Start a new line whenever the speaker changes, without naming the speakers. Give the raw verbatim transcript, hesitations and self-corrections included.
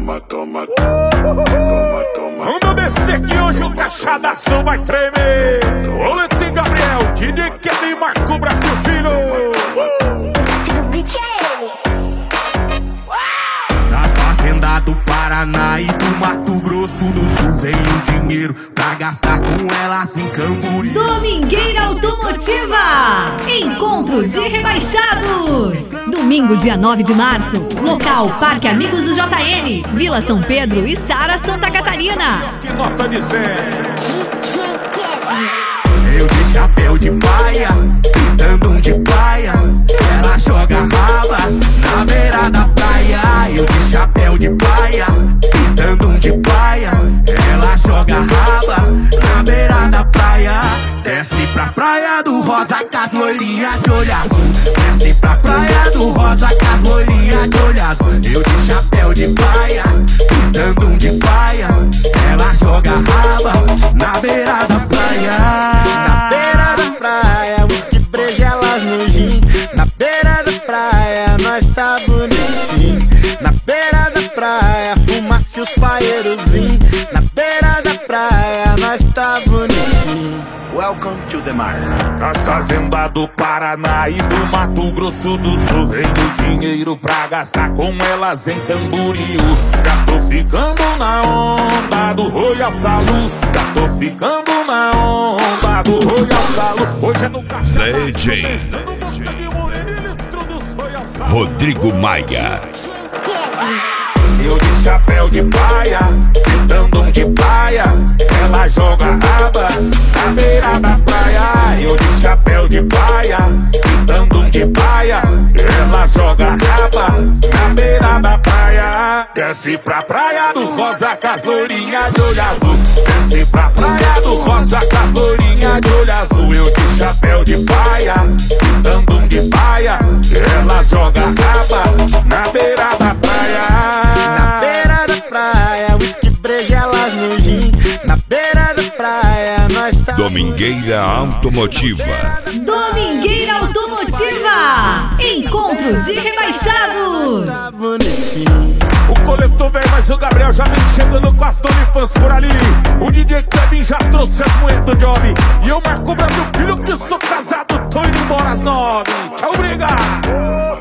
toma, toma, toma, toma.
Vamos descer que hoje o caixadação vai tremer. Olê, tem Gabriel, que de que nem Marco Brasil, filho.
Do beat é ele.
Das fazendas do Paraná e do Mato Grosso do Sul vem o dinheiro pra gastar com elas em Camboriú.
Domingueira Automotiva, encontro de rebaixados. Domingo, dia nove de março, local Parque Amigos do J N, Vila São Pedro e Sara Santa Catarina.
Que nota de cem.
Eu de chapéu de paia, pintando um de praia. Ela joga raba na beira da praia. Eu de chapéu de paia, pintando um de praia. Ela joga raba na beira da praia. Desce pra praia do Rosa com as loirinhas de olho azul. Desce pra praia do Rosa com as loirinhas de olho azul. Eu de chapéu de praia, pintando um de praia. Ela joga raba na beira da praia.
Na beira da praia, whisky breja elas no gin. Na beira da praia, nós tá bonitinho. Na beira da praia, fuma-se os paeirozinhos. Na beira da praia, nós tá bonitinho. Welcome to the mar.
Das fazendas do Paraná e do Mato Grosso do Sul vem o dinheiro pra gastar com elas em Camboriú. Já tô ficando na onda do Royal Salu. Já tô ficando na onda do Royal Salu. Hoje é no caixa
D J Rodrigo Maia.
Eu de chapéu de praia, pintando um de praia. Ela joga raba na beira da praia. Eu de chapéu de praia, pintando um de praia. Ela joga raba na beira da praia. Desce pra praia do Rosa com as loirinhas de olho azul. Desce pra praia do Rosa com as loirinhas de olho azul. Eu de chapéu de praia, pintando um de praia. Ela joga raba na beira da praia.
Na beira da praia, whisky breja elas no gin. Na beira da praia, nós tá
Domingueira Automotiva.
Domingueira Automotiva, encontro de rebaixados.
tá bonitinho.
O coletor vem, mas o Gabriel já vem chegando com as Donifans por ali. O D J Kevin já trouxe as moedas do job. E eu Marco Brasil, filho que sou casado, tô indo embora às nove. Tchau, obrigado.